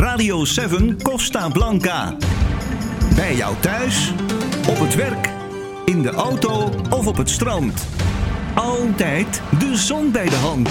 Radio 7 Costa Blanca. Bij jou thuis, op het werk, in de auto of op het strand. Altijd de zon bij de hand.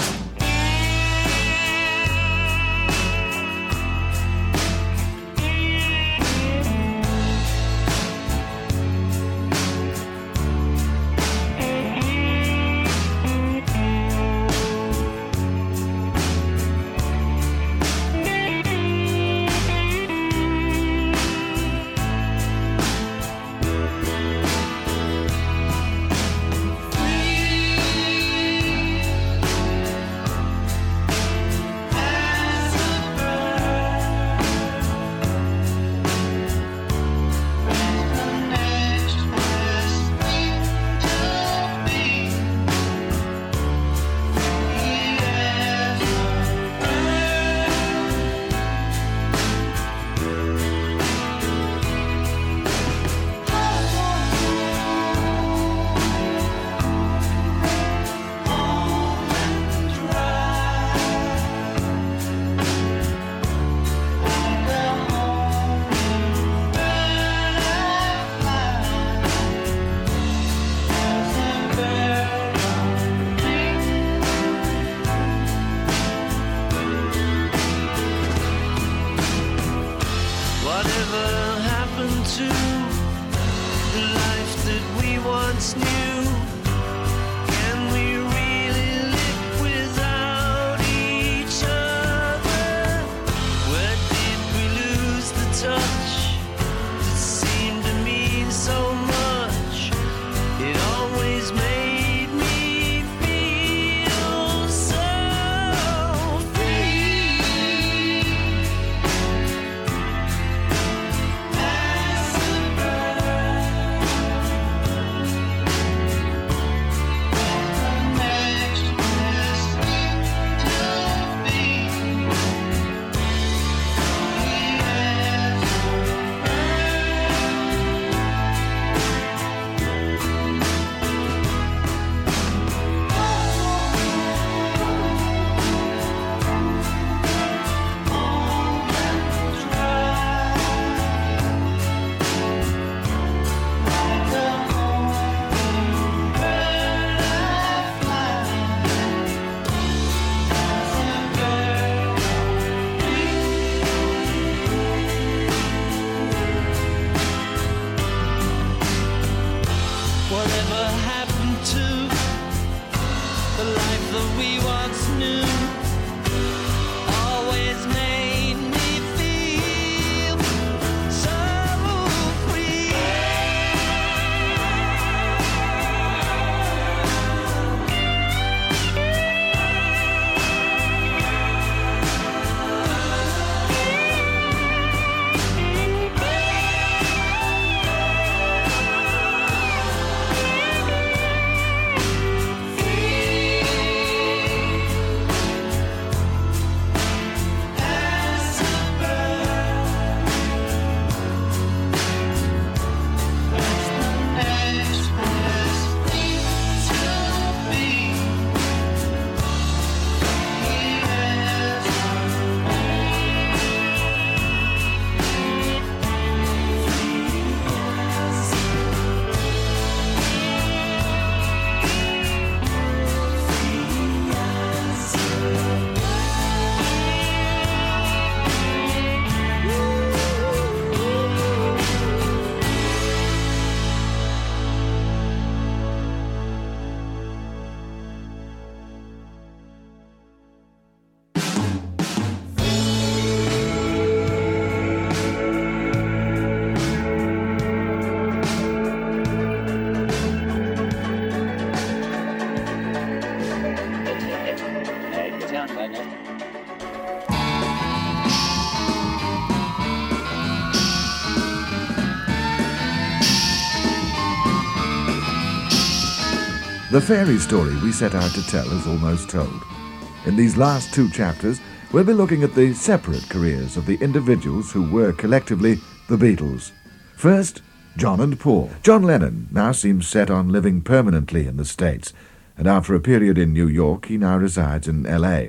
The fairy story we set out to tell is almost told. In these last two chapters, we'll be looking at the separate careers of the individuals who were collectively the Beatles. First, John and Paul. John Lennon now seems set on living permanently in the States, and after a period in New York, he now resides in L.A.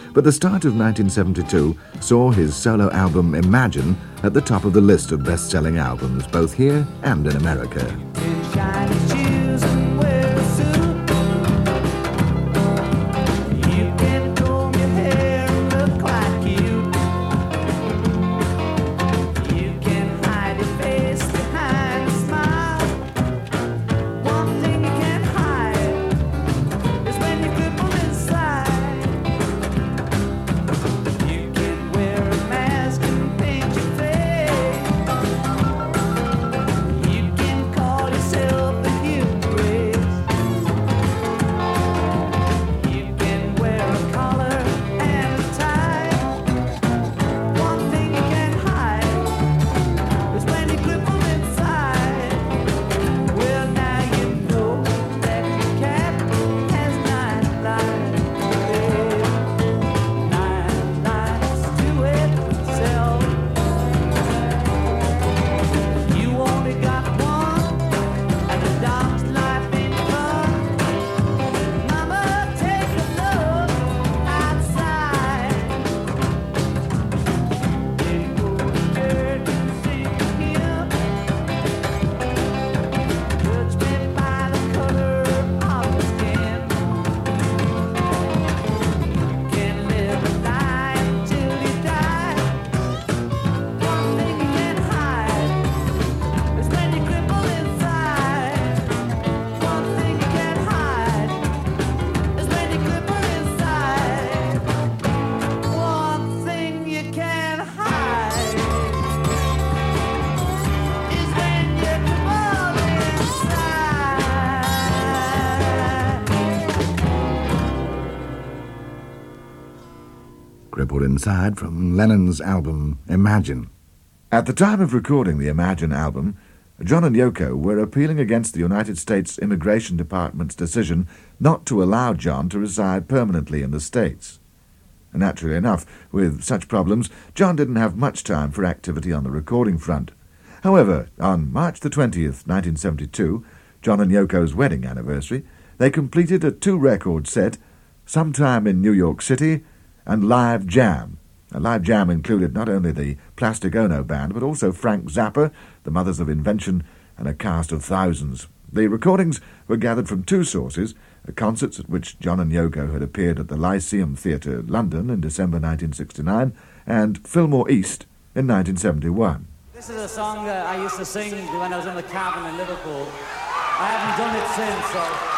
but the start of 1972 saw his solo album Imagine at the top of the list of best-selling albums both here and in America. Crippled Inside from Lennon's album Imagine. At the time of recording the Imagine album, John and Yoko were appealing against the United States Immigration Department's decision not to allow John to reside permanently in the States. Naturally enough, with such problems, John didn't have much time for activity on the recording front. However, on March the 20th, 1972, John and Yoko's wedding anniversary, they completed a 2-record set, Sometime in New York City and Live Jam. A Live Jam included not only the Plastic Ono Band, but also Frank Zappa, the Mothers of Invention, and a cast of thousands. The recordings were gathered from 2 sources, concerts at which John and Yoko had appeared at the Lyceum Theatre, London, in December 1969, and Fillmore East in 1971. This is a song that I used to sing when I was in the cabin in Liverpool. I haven't done it since, so...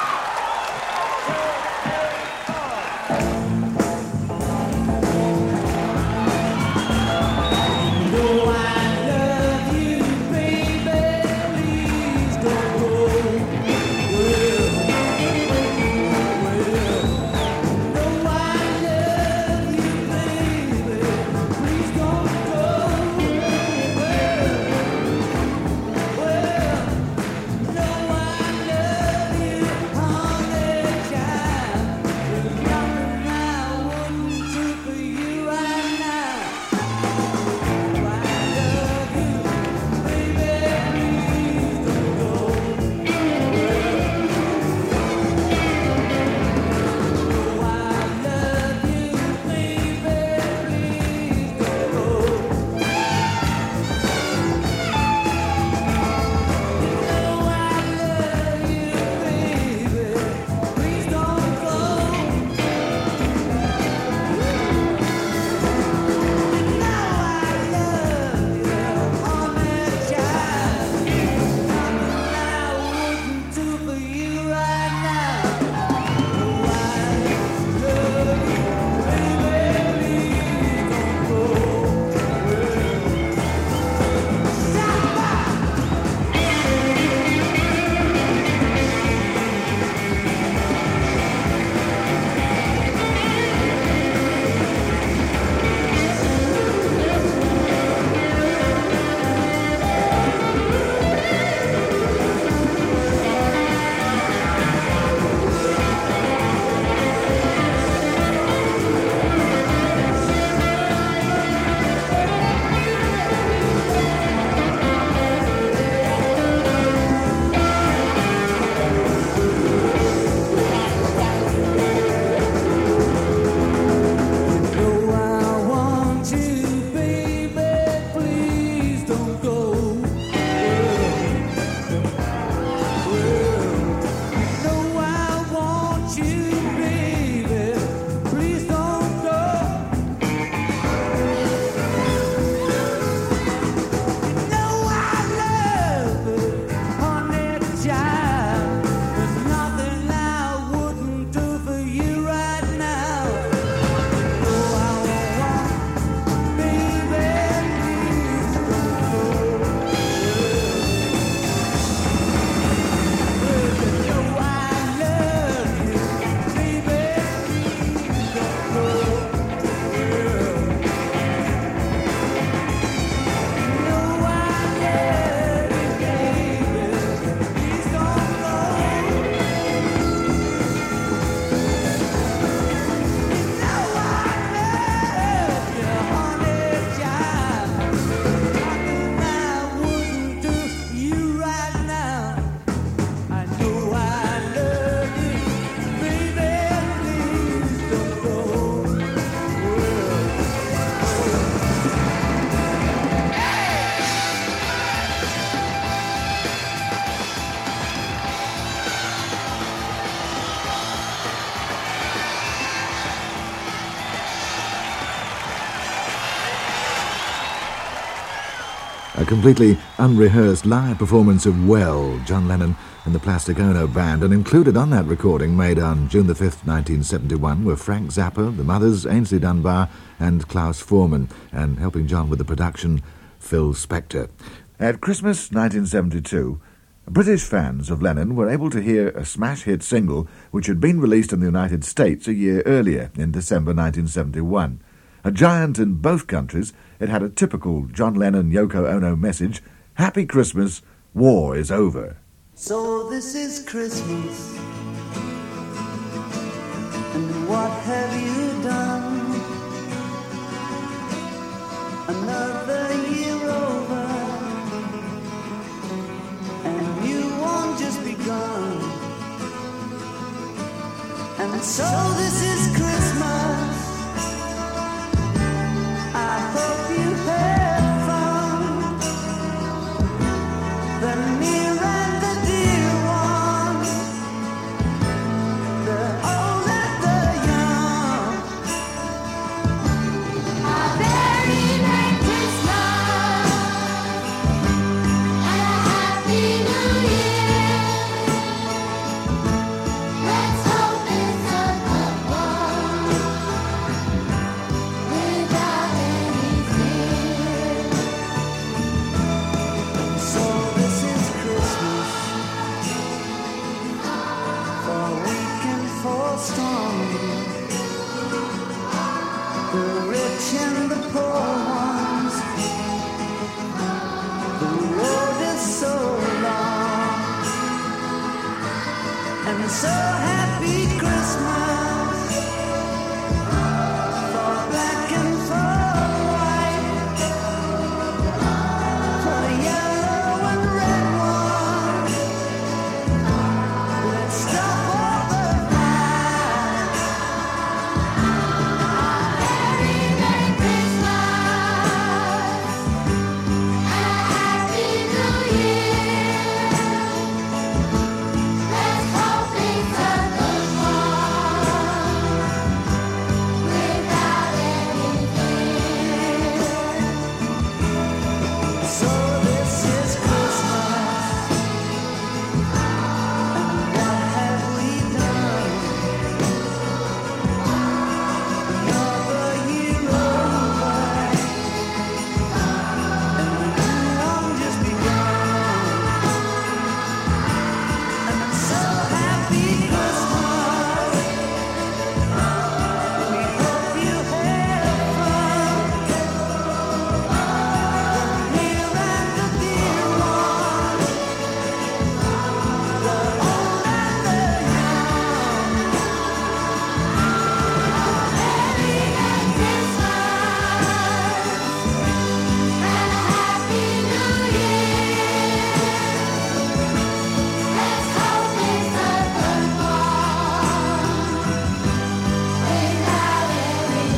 a completely unrehearsed live performance of Well, John Lennon and the Plastic Ono Band, and included on that recording, made on June the 5th, 1971, were Frank Zappa, the Mothers, Ainsley Dunbar and Klaus Foreman, and helping John with the production, Phil Spector. At Christmas 1972, British fans of Lennon were able to hear a smash hit single which had been released in the United States a year earlier, in December 1971. A giant in both countries, it had a typical John Lennon-Yoko Ono message: Happy Christmas, war is over. So this is Christmas, and what have you done? Another year over, and you won't just begun. And so this is Christmas, I hope you had fun. The near and the dear one, the old and the young. A very Merry Christmas and a Happy New Year. Let's hope it's a good one without any fear. So this is Christmas, for weak and for strong, the rich and the poor ones. The road is so long, and so happy Christmas for black and for white, for the yellow and red one. Let's stop all the fight. Very Merry Christmas and a Happy New Year. Let's hope it's a good one without any fear. So this is Christmas, and what have we done? Another year over, and the new one just begun. And so happy Christmas, we hope you had fun. The near and the dear one, the old and the young. Very Merry Christmas and a Happy New Year. Let's hope it's a good one without any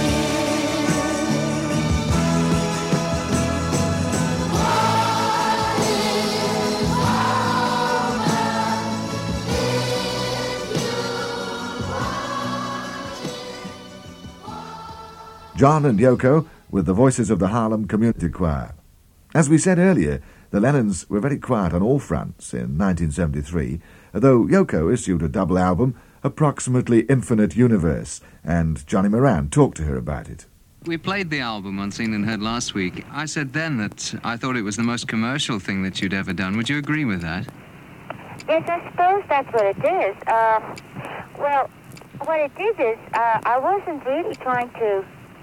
John and Yoko with the voices of the Harlem Community Choir. As we said earlier, the Lennons were very quiet on all fronts in 1973, though Yoko issued a double album, Approximately Infinite Universe, and Johnny Moran talked to her about it. We played the album on Seen and Heard last week. I said then that I thought it was the most commercial thing that you'd ever done. Would you agree with that? Yes, I suppose that's what it is. Well, what it is I wasn't really trying to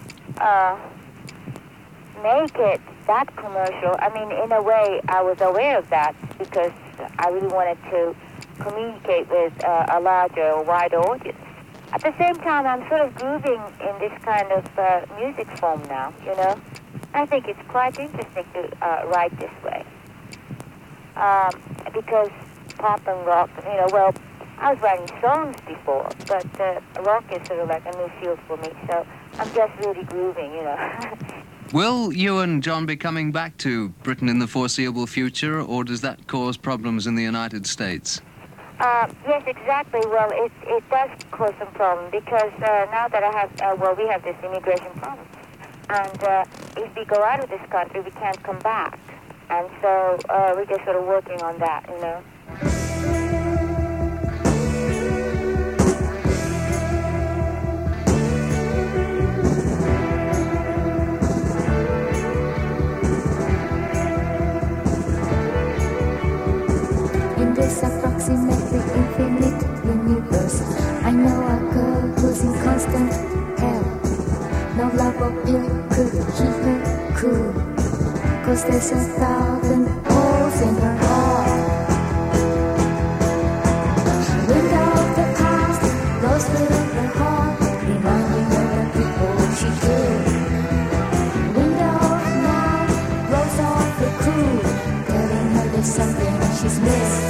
make it that commercial. I mean, in a way, I was aware of that because I really wanted to communicate with a larger or wider audience. At the same time, I'm sort of grooving in this kind of music form now, you know. I think it's quite interesting to write this way. Because pop and rock, you know, well, I was writing songs before, but rock is sort of like a new field for me, so I'm just really grooving, you know. Will you and John be coming back to Britain in the foreseeable future, or does that cause problems in the United States? Yes, exactly. Well, it does cause some problem because now that I have, we have this immigration problem. And if we go out of this country, we can't come back. And so we're just sort of working on that, you know. In this approximately infinite universe, I know a girl who's in constant hell. No love or pill could keep her cool, 'cause there's 1,000 holes in her heart. Wind of the past blows through her heart, reminding her of the people she killed. Wind of now blows off the crew, telling her there's something she's missed.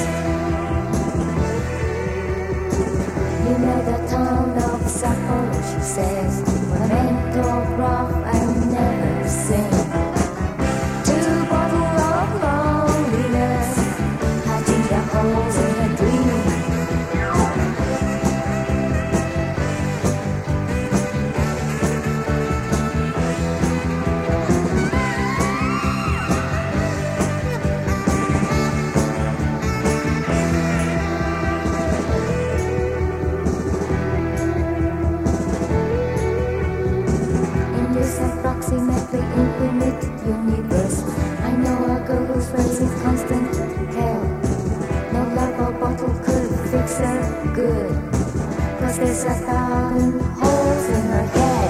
You know the town of Sapporo, she says, when I mental rough I never sing. 2 bottles of loneliness, patching the holes in a dream. In this approximately infinite universe, I know a girl who's facing constant hell. No love or bottle could fix her good, 'cause there's 1,000 holes in her head.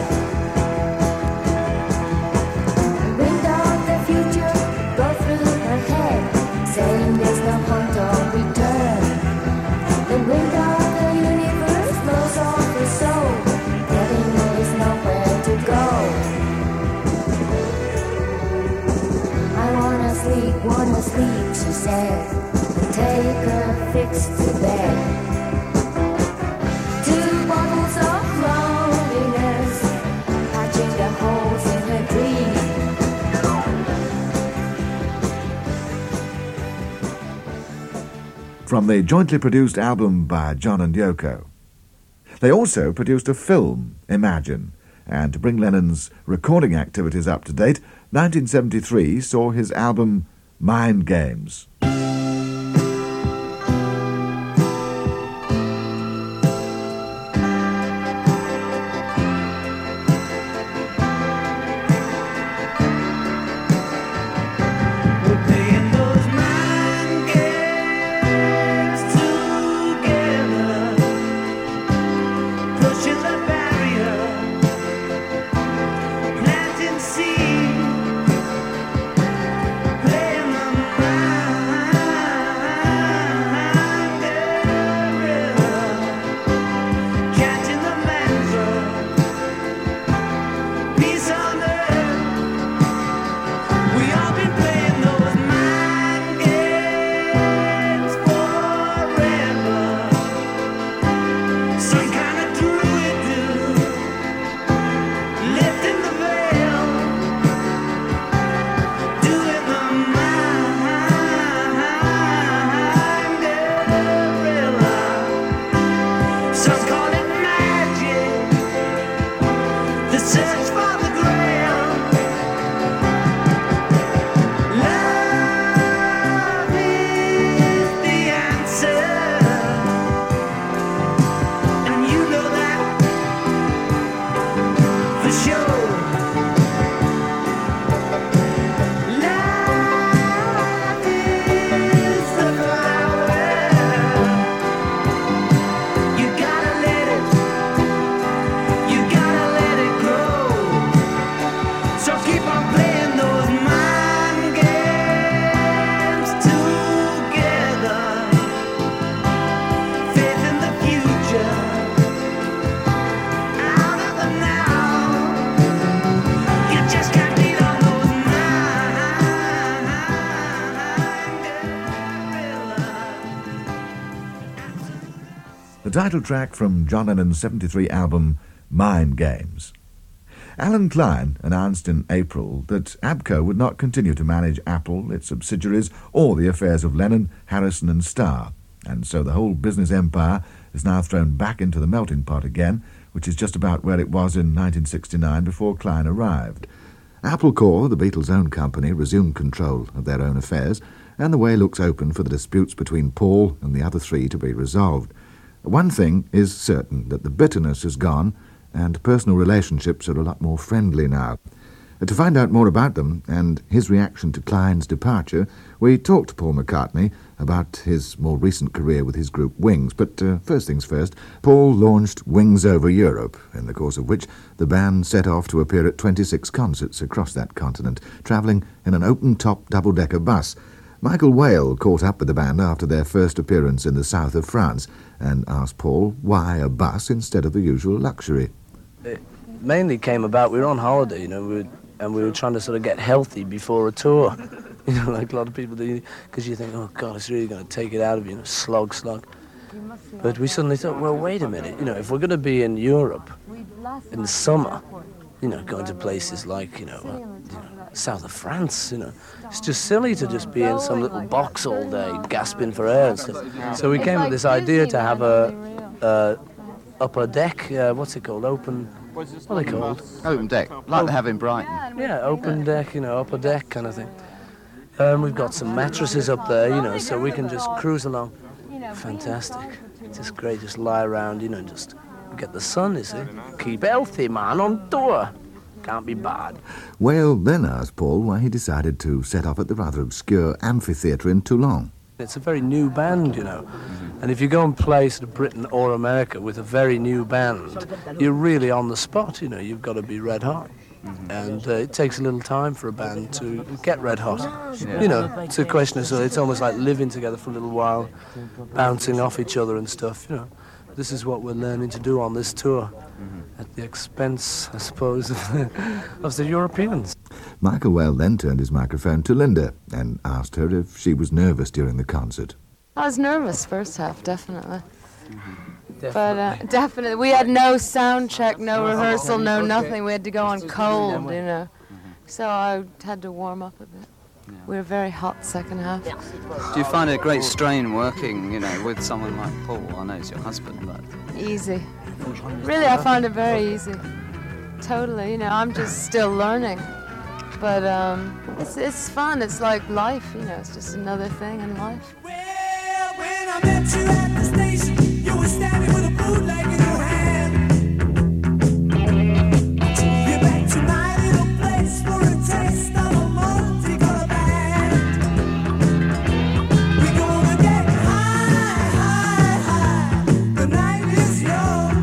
The wind of the future blows through her head, saying there's no point of return. The wind of the universe blows off her soul, telling her there's nowhere to go. Wanna sleep, she said, and take her fix to bed. 2 bottles of loneliness, patching the holes in her dream. From the jointly produced album by John and Yoko. They also produced a film, Imagine, and to bring Lennon's recording activities up to date, 1973 saw his album Mind Games. The title track from John Lennon's 73 album, Mind Games. Alan Klein announced in April that ABKCO would not continue to manage Apple, its subsidiaries, or the affairs of Lennon, Harrison and Starr, and so the whole business empire is now thrown back into the melting pot again, which is just about where it was in 1969 before Klein arrived. Apple Corps, the Beatles' own company, resumed control of their own affairs, and the way looks open for the disputes between Paul and the other three to be resolved. One thing is certain, that the bitterness is gone, and personal relationships are a lot more friendly now. To find out more about them and his reaction to Klein's departure, we talked to Paul McCartney about his more recent career with his group Wings. But first things first, Paul launched Wings Over Europe, in the course of which the band set off to appear at 26 concerts across that continent, travelling in an open-top double-decker bus. Michael Whale caught up with the band after their first appearance in the south of France and asked Paul why a bus instead of the usual luxury. It mainly came about, we were on holiday, you know, we were trying to sort of get healthy before a tour, you know, like a lot of people do, because you think, oh God, it's really going to take it out of you, slog. But we suddenly thought, well, wait a minute, you know, if we're going to be in Europe in the summer, you know, going to places like, you know, south of France, you know, it's just silly to just be in some little box all day, gasping for air and stuff. So we came with this idea to have a upper deck, what's it called, open... What are they called? Open deck, like they have in Brighton. Yeah, open deck, you know, upper deck kind of thing. We've got some mattresses up there, you know, so we can just cruise along. Fantastic. It's just great, just lie around, you know, just get the sun, you see. Keep healthy, man, on tour. Can't be bad. Whale then asked Paul why he decided to set off at the rather obscure amphitheatre in Toulon. It's a very new band, you know, and if you go and play sort of Britain or America with a very new band, you're really on the spot, you know, you've got to be red hot. And it takes a little time for a band to get red hot. Yeah. You know, it's a question of, so it's almost like living together for a little while, bouncing off each other and stuff, you know. This is what we're learning to do on this tour, at the expense, I suppose, of the Europeans. Michael Whale then turned his microphone to Linda and asked her if she was nervous during the concert. I was nervous first half, definitely. But definitely, we had no sound check, no rehearsal, no nothing. We had to go on cold, you know. So I had to warm up a bit. We were very hot second half. Do you find it a great strain working, you know, with someone like Paul? I know it's your husband, but... Easy. Really, I found it very easy. Totally, you know, I'm just still learning. But it's fun, it's like life, you know, it's just another thing in life. Well, when I met you at the station, you were standing with a bootleg in your hand. You're back tonight in a place for a taste of a multicolor band. We're gonna get high, the night is young.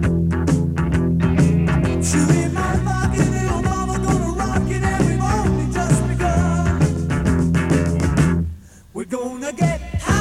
Two in my pocket, little mama gonna rock it, and we've only just begun. We're gonna get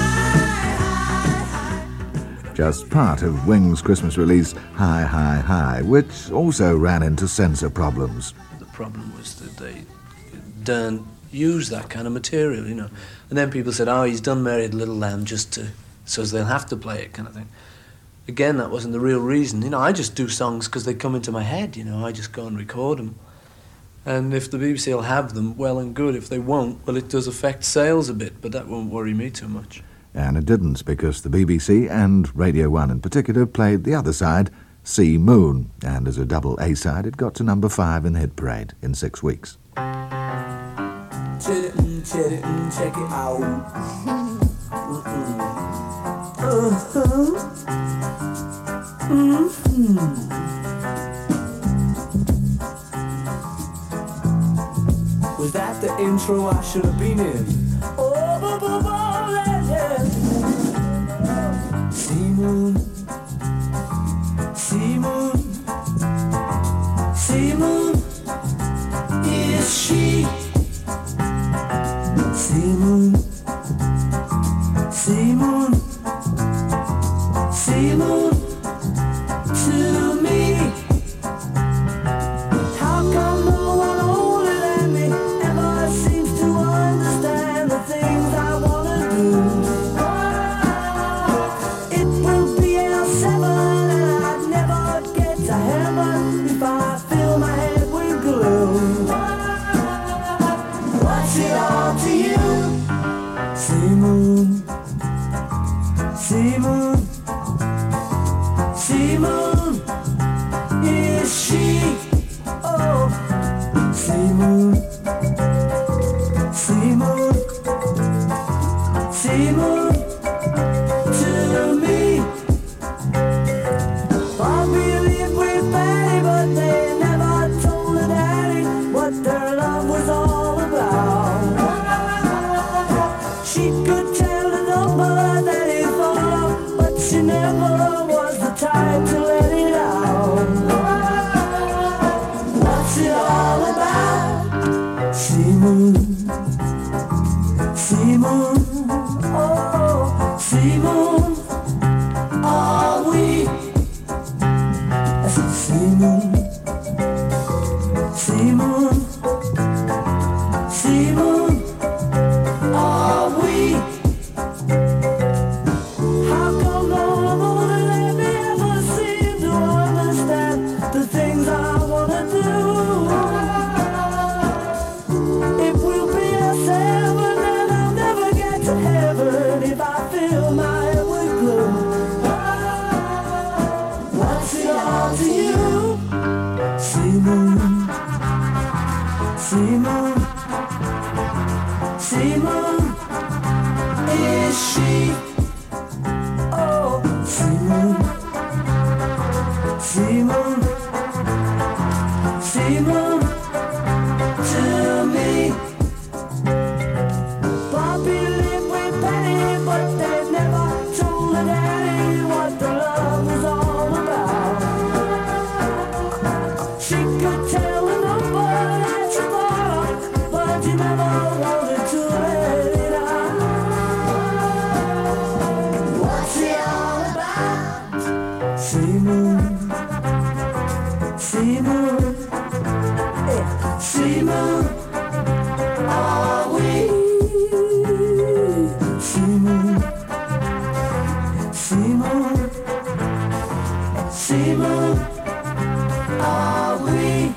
just part of Wings' Christmas release, Hi, Hi, Hi, which also ran into censor problems. The problem was that they don't use that kind of material, you know. And then people said, oh, he's done Mary Had a Little Lamb just to, so they'll have to play it kind of thing. Again, that wasn't the real reason. You know, I just do songs because they come into my head, you know. I just go and record them. And if the BBC will have them, well and good. If they won't, well, it does affect sales a bit, but that won't worry me too much. And it didn't, because the BBC, and Radio 1 in particular, played the other side, Sea Moon, and as a double A-side it got to number 5 in the hit parade in 6 weeks. Check it out. Was that the intro I should have been in? Oh, yeah. Sea moon, sea moon, sea moon, is she? Sea moon, sea moon, sea moon, to me. How come no one older than me ever seems to understand the things I wanna do? It will be L7 and I'd never get to heaven if I fill my head with glue. She could tell the number that he thought, but she never was the type to let it out. What's it all about? Sea moon, oh, sea moon, are we? I said sea moon, sea moon, sea moon, are we? How come no one let me ever seem to understand the things I wanna do? If we'll be a seven, then I'll never get to heaven if I fill my head with glue. What's it all to you? Sea moon, sea moon, sea moon, is she? Oh, sea moon, sea moon, sea moon, to me. Bobby lived with Penny, but they never told her daddy what the love was all about. She could tell the number that she thought, but you never wanted to let it out. What's it all about? Sea moon, sea moon, yeah, sea moon, are we? Sea moon, sea moon, sea moon, are we?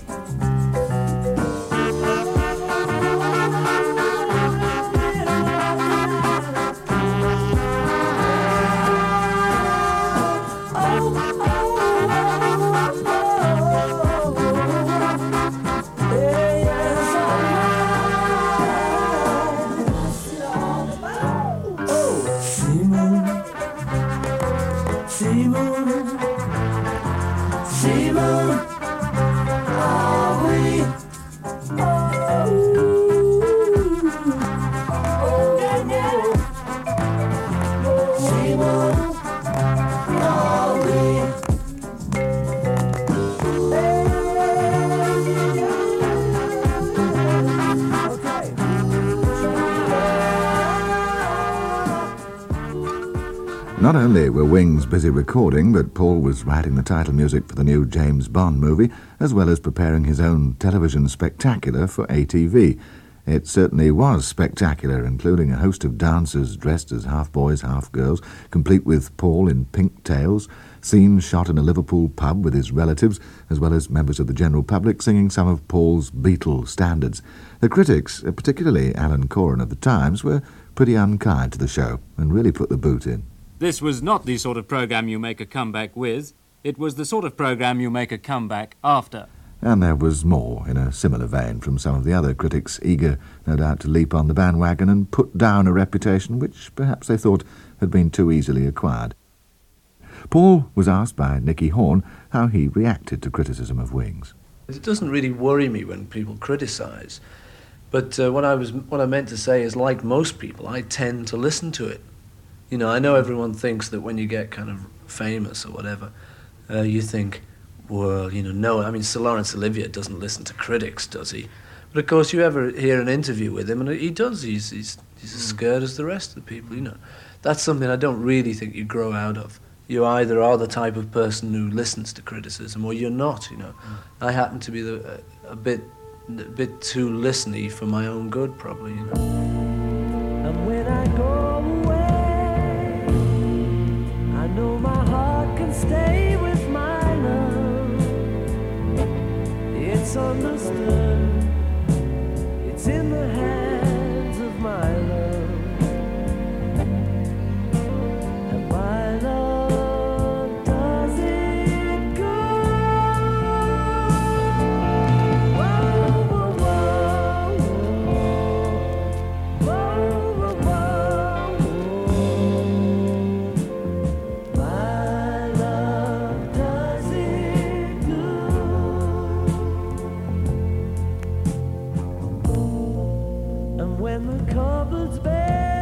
Not only were Wings busy recording, but Paul was writing the title music for the new James Bond movie, as well as preparing his own television spectacular for ATV. It certainly was spectacular, including a host of dancers dressed as half boys, half girls, complete with Paul in pink tails, scenes shot in a Liverpool pub with his relatives, as well as members of the general public singing some of Paul's Beatle standards. The critics, particularly Alan Coren of the Times, were pretty unkind to the show and really put the boot in. This was not the sort of programme you make a comeback with. It was the sort of programme you make a comeback after. And there was more in a similar vein from some of the other critics, eager, no doubt, to leap on the bandwagon and put down a reputation which perhaps they thought had been too easily acquired. Paul was asked by Nicky Horn how he reacted to criticism of Wings. It doesn't really worry me when people criticise, but what I meant to say is, like most people, I tend to listen to it. You know, I know everyone thinks that when you get kind of famous or whatever, you think, well, you know, no, I mean, Sir Laurence Olivier doesn't listen to critics, does he? But of course, you ever hear an interview with him, and he does. He's as scared as the rest of the people, you know. That's something I don't really think you grow out of. You either are the type of person who listens to criticism, or you're not, you know. I happen to be a bit too listeny for my own good, probably, you know. And when I go away, I know my heart can stay with my love. It's understood, it's in the hands of my love. And my love does it good. Whoa, whoa, whoa, whoa, whoa, whoa, whoa. My love does it good. And when the cupboard's bare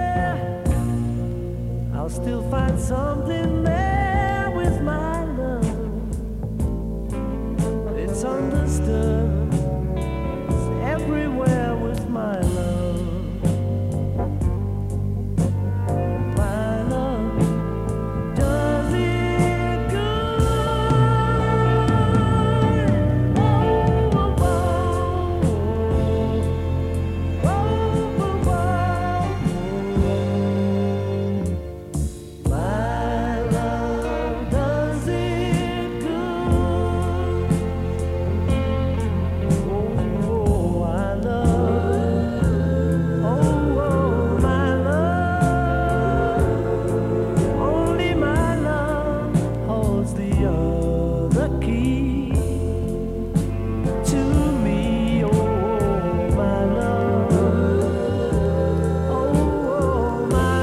still find something there with my love. It's understood, it's everywhere with my love. My love does it good. Oh, oh, oh, oh, oh, my love does it good. Oh, I love. Oh, my love. Only my love holds the other key to me. Oh, my love. Oh, my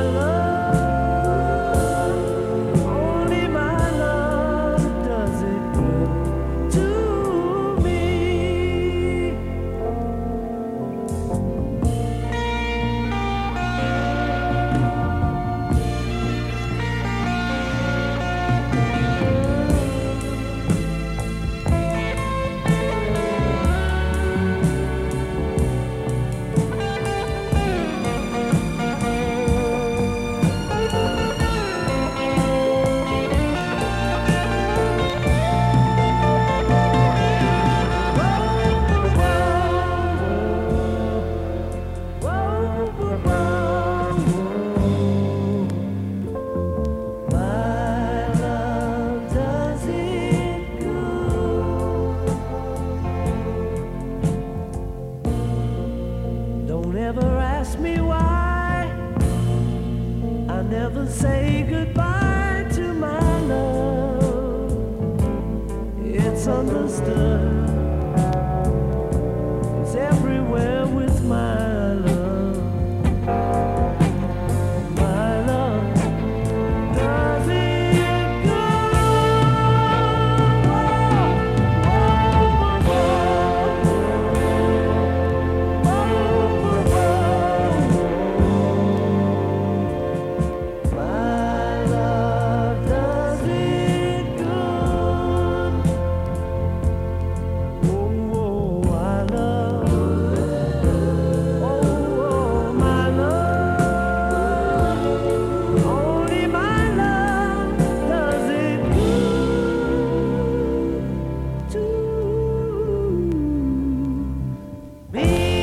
love. Only my love does it good to me. My love does it good. Don't ever ask me why. I never say goodbye to my love. It's understood. It's everywhere with my love. My love does it good. My love does it good. Oh, I love. Oh, my love. Only my love does it good to me.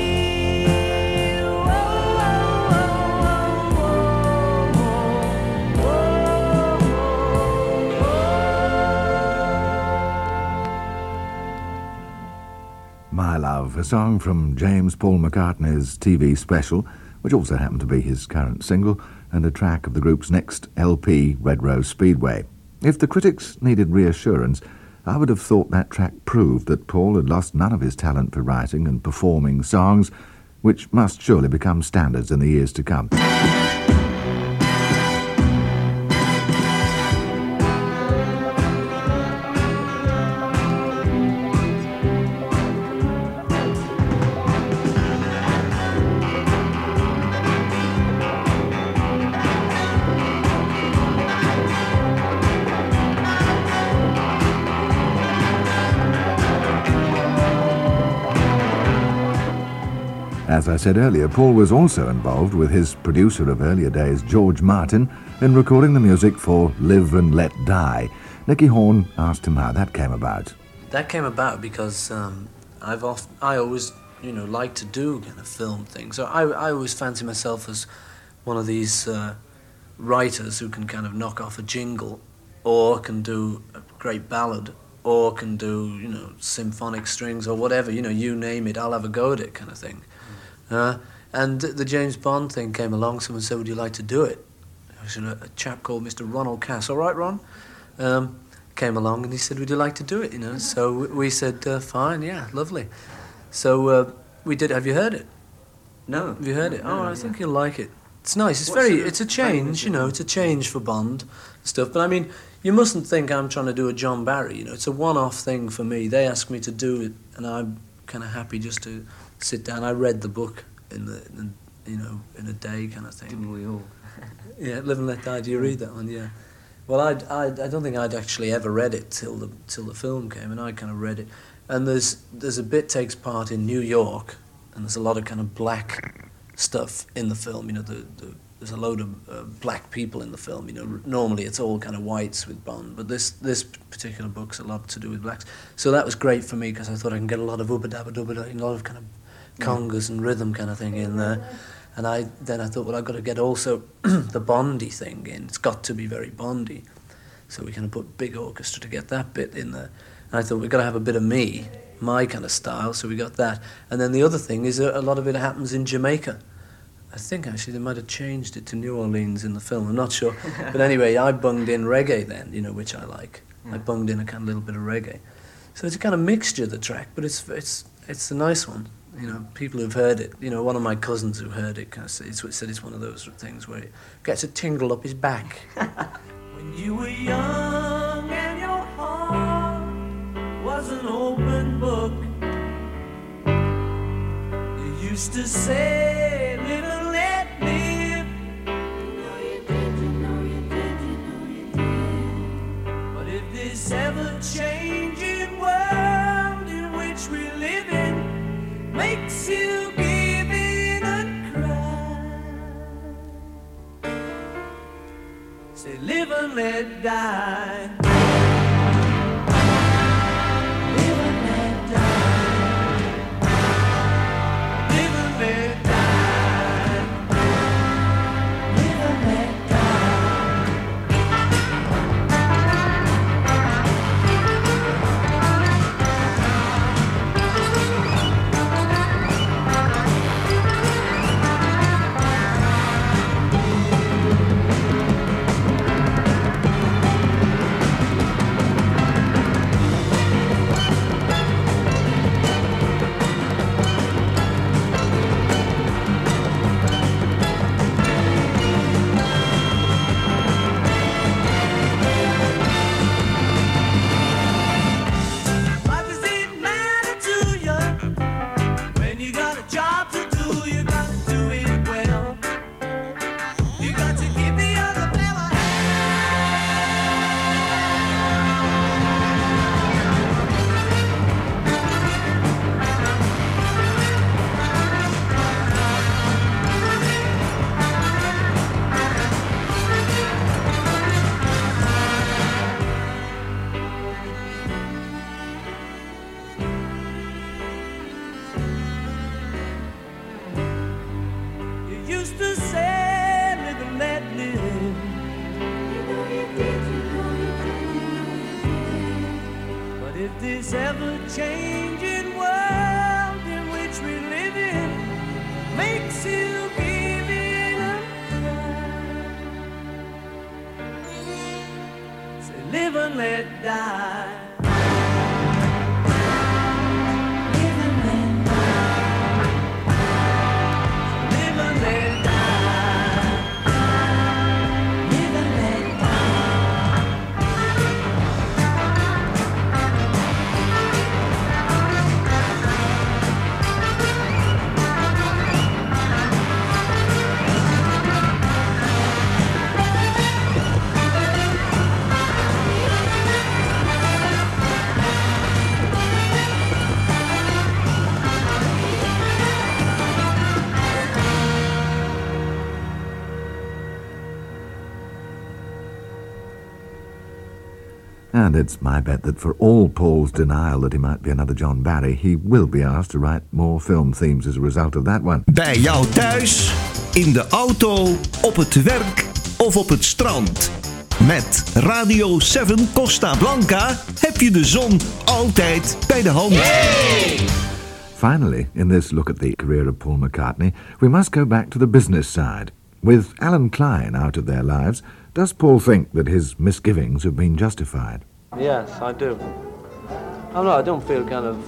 My Love, a song from James Paul McCartney's TV special, which also happened to be his current single, and a track of the group's next LP, Red Rose Speedway. If the critics needed reassurance, I would have thought that track proved that Paul had lost none of his talent for writing and performing songs, which must surely become standards in the years to come. As I said earlier, Paul was also involved with his producer of earlier days, George Martin, in recording the music for Live and Let Die. Nicky Horn asked him how that came about. That came about because I always, like to do kind of film things. So I always fancy myself as one of these writers who can kind of knock off a jingle, or can do a great ballad, or can do, symphonic strings or whatever, you name it, I'll have a go at it kind of thing. And the James Bond thing came along. Someone said, would you like to do it? I said, a chap called Mr. Ronald Cass. All right, Ron? Came along and he said, would you like to do it? So we said, fine, yeah, lovely. So we did. Have you heard it? No. Have you heard it? No, Oh, I think you'll like it. It's nice. It's a change, it's a change for Bond stuff. But I mean, you mustn't think I'm trying to do a John Barry, It's a one-off thing for me. They asked me to do it, and I'm kind of happy just to sit down. I read the book in you know, in a day kind of thing. Didn't we all? Yeah, Live and Let Die. Do you read that one? Yeah. Well, I don't think I'd actually ever read it till the film came, and I kind of read it. And there's a bit takes part in New York, and there's a lot of kind of black stuff in the film. You know, there's a load of black people in the film. You know, normally it's all kind of whites with Bond, but this particular book's a lot to do with blacks. So that was great for me because I thought I can get a lot of ubba dabba dubba, a lot of kind of congas and rhythm kind of thing in there. And then I thought, well, I've got to get also the Bondy thing in. It's got to be very Bondy. So we kind of put big orchestra to get that bit in there. And I thought, we've got to have a bit of me, my kind of style, so we got that. And then the other thing is a lot of it happens in Jamaica. I think actually they might have changed it to New Orleans in the film, I'm not sure. But anyway, I bunged in reggae then, you know, which I like. I bunged in a kind of little bit of reggae. So it's a kind of mixture, the track, but it's a nice one. You know, people who've heard it, you know, one of my cousins who heard it kind of said it's one of those things where it gets a tingle up his back. When you were young and your heart was an open book, you used to say, live and let live. You know you did, you know you did, you know you did. But if this ever-changing world in which we live in makes you give in and cry, say live and let die. Live and let die. Live and let die. Live and let die. Ever-changing world in which we live in makes you give in and cry. Say live and let die. Live and let die. Live and let die. Live and let die. And it's my bet that for all Paul's denial that he might be another John Barry, he will be asked to write more film themes as a result of that one. Bij jou thuis, in de auto, op het werk of op het strand. Met Radio 7 Costa Blanca heb je de zon altijd bij de hand. Yay! Finally, in this look at the career of Paul McCartney, we must go back to the business side. With Alan Klein out of their lives, does Paul think that his misgivings have been justified? Yes, I do. I don't feel kind of,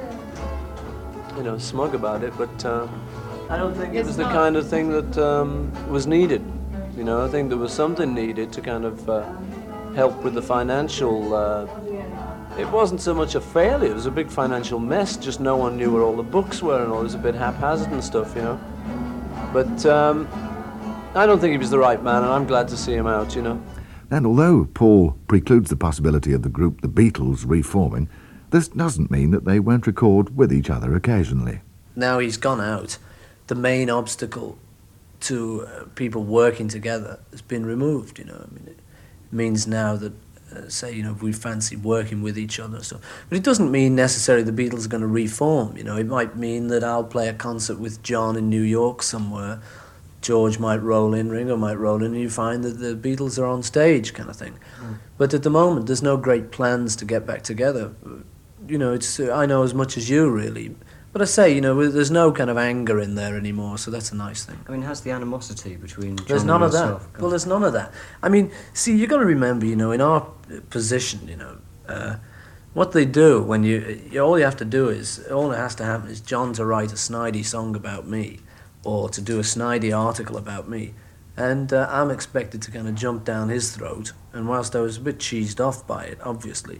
smug about it, but I don't think it was the kind of thing that was needed. You know, I think there was something needed to kind of help with the financial. It wasn't so much a failure, it was a big financial mess, just no one knew where all the books were and all, it was a bit haphazard and stuff, you know. But I don't think he was the right man, and I'm glad to see him out, you know. And although Paul precludes the possibility of the group The Beatles reforming, this doesn't mean that they won't record with each other occasionally. Now he's gone out, the main obstacle to people working together has been removed, you know. I mean, it means now that, say, you know, if we fancy working with each other and stuff. But it doesn't mean necessarily the Beatles are going to reform, you know. It might mean that I'll play a concert with John in New York somewhere. George might roll in, Ringo might roll in, and you find that the Beatles are on stage, kind of thing. But at the moment, there's no great plans to get back together. You know, it's I know as much as you, really. But I say, you know, there's no kind of anger in there anymore, so that's a nice thing. I mean, how's the animosity between John There's none and of yourself? that. Well, there's none of that. I mean, see, you've got to remember, you know, in our position, you know, what they do when all you have to do is, all that has to happen is John to write a snidey song about me, or to do a snidey article about me, and I'm expected to kind of jump down his throat, and whilst I was a bit cheesed off by it, obviously,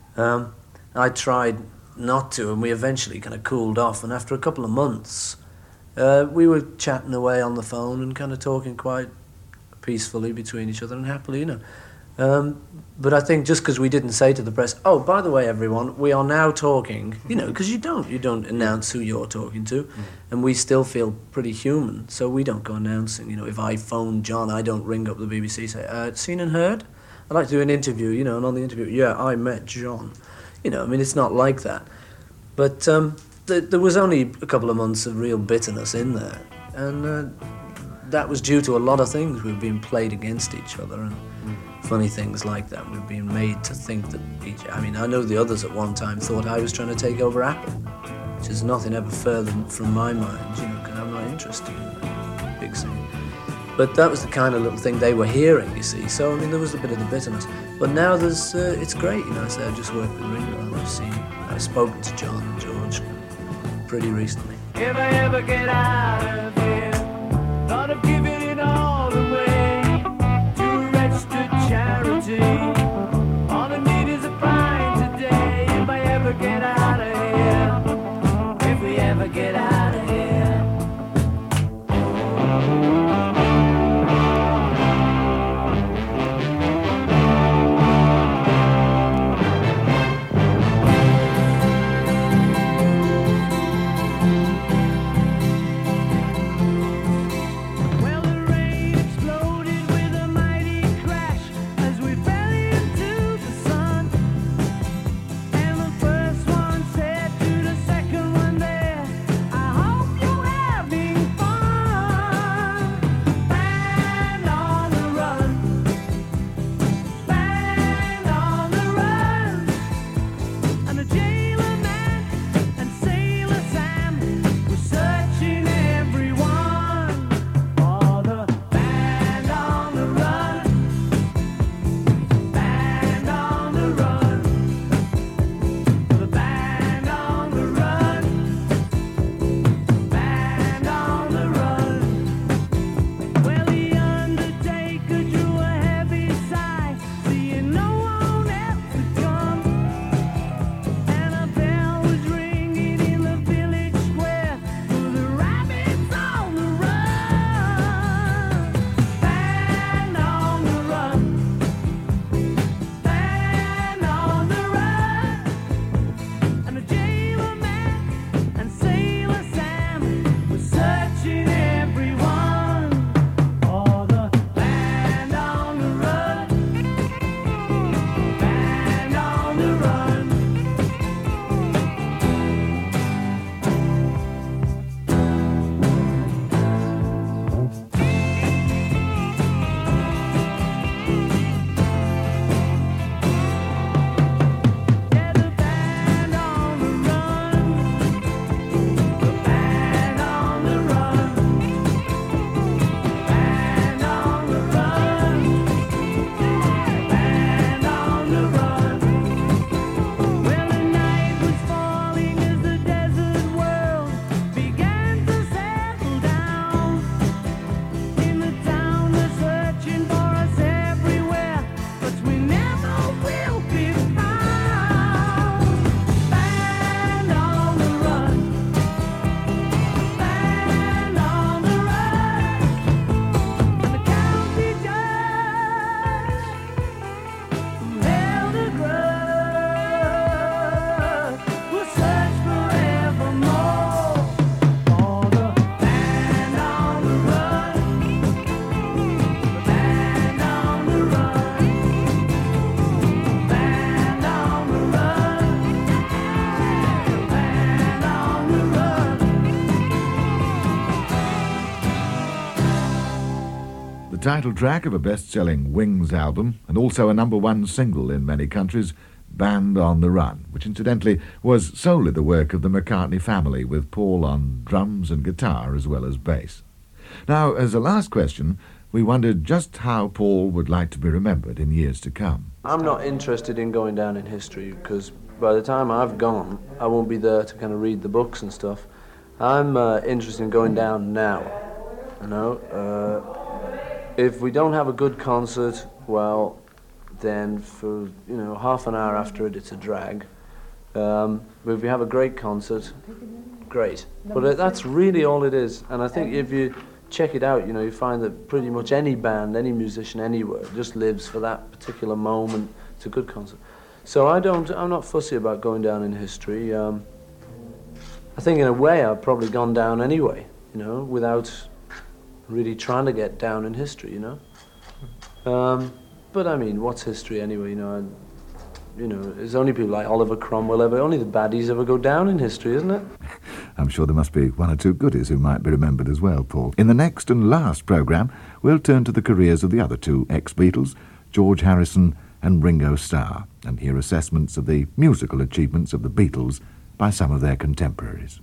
I tried not to, and we eventually kind of cooled off, and after a couple of months, we were chatting away on the phone and kind of talking quite peacefully between each other and happily, you know. But I think just because we didn't say to the press, oh, by the way, everyone, we are now talking, you know, because you don't announce who you're talking to, and we still feel pretty human, so we don't go announcing, you know. If I phone John, I don't ring up the BBC, say, seen and heard? I'd like to do an interview, you know, and on the interview, yeah, I met John. You know, I mean, it's not like that. But there was only a couple of months of real bitterness in there, and that was due to a lot of things. We've been played against each other, and funny things like that. We've been made to think that I mean, I know the others at one time thought I was trying to take over Apple, which is nothing ever further from my mind, you know, because I'm not interested in that big scene. But that was the kind of little thing they were hearing, you see. So, I mean, there was a bit of the bitterness. But now there's, it's great, you know. I say I've just worked with Ringo, and I've spoken to John and George pretty recently. If I ever get out of here, thought of giving it all away to a registered charity. All I need is a pint today. If I ever get out of here, if we ever get out of here. the title track of a best-selling Wings album, and also a #1 single in many countries, Band on the Run, which incidentally was solely the work of the McCartney family, with Paul on drums and guitar as well as bass. Now, as a last question, we wondered just how Paul would like to be remembered in years to come. I'm not interested in going down in history, because by the time I've gone, I won't be there to kind of read the books and stuff. I'm interested in going down now, you know. If we don't have a good concert, well, then for, you know, half an hour after it, it's a drag. But if we have a great concert, great. But that's really all it is. And I think if you check it out, you know, you find that pretty much any band, any musician anywhere just lives for that particular moment. It's a good concert. So I'm not fussy about going down in history. I think in a way I've probably gone down anyway, you know, without really trying to get down in history, you know. But I mean, what's history anyway, you know? There's only people like Oliver Cromwell only the baddies ever go down in history, isn't it? I'm sure there must be one or two goodies who might be remembered as well, Paul. In the next and last programme, we'll turn to the careers of the other two ex-Beatles, George Harrison and Ringo Starr, and hear assessments of the musical achievements of the Beatles by some of their contemporaries.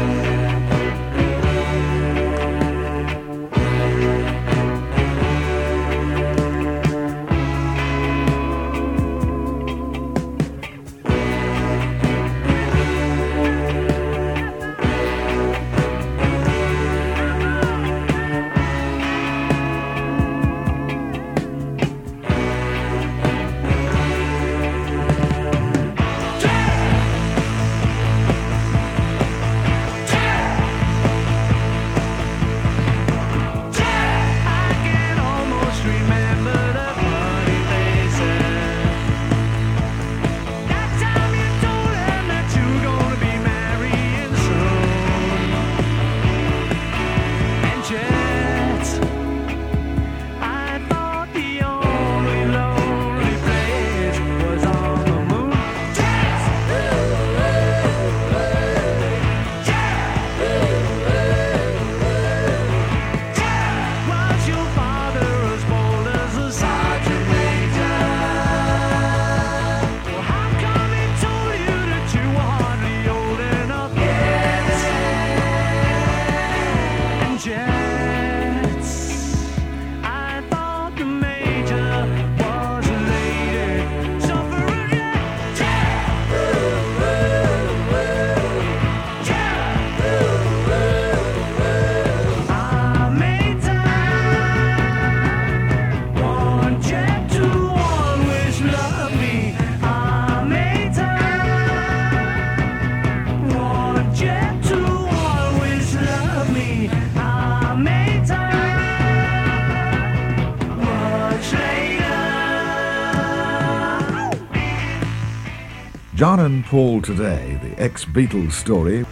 John and Paul today, the ex-Beatles story.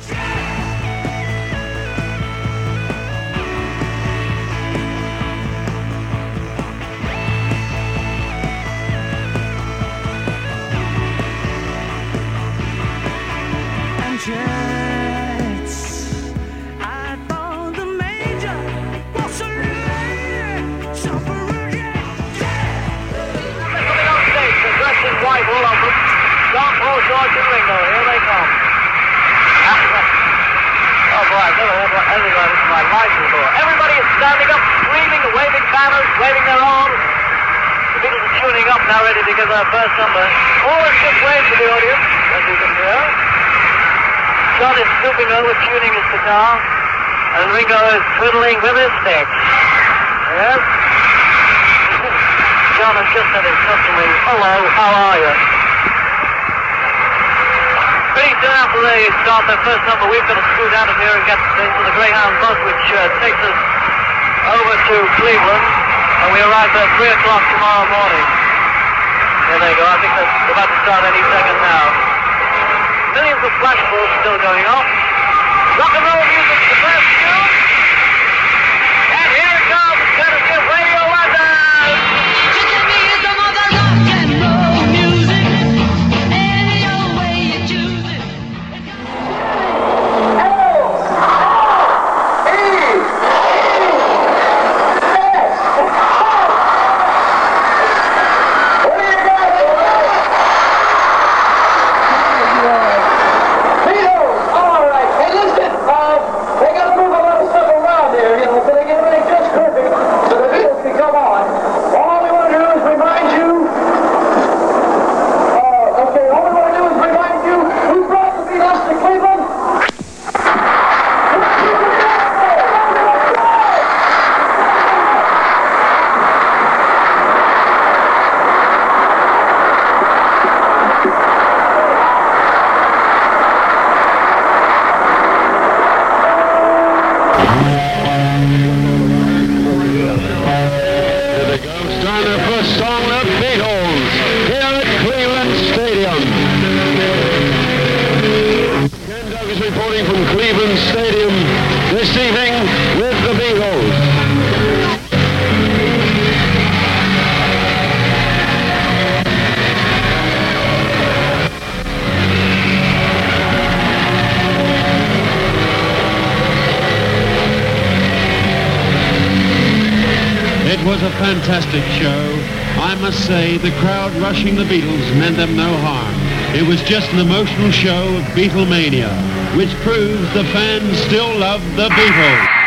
George and Ringo, here they come. Oh boy, I've never heard anything like this in my life before. Everybody is standing up, screaming, waving banners, waving their arms. The Beatles are tuning up now, ready to give their first number. All is just wave to the audience, as you can hear. John is stooping over, tuning his guitar, and Ringo is twiddling with his stick. Yes? John has just had his customary, hello, how are you? Pretty soon after they start their first number, we've got to scoot out of here and get into the Greyhound bus, which takes us over to Cleveland, and we arrive at 3 o'clock tomorrow morning. There they go. I think they're about to start any second now. Millions of flashbulbs still going off. Rock and roll music, the first tune. And here it comes, courtesy of Radio London. meeting with the Beatles. It was a fantastic show. I must say, the crowd rushing the Beatles meant them no harm. It was just an emotional show of Beatlemania, which proves the fans still love the Beatles.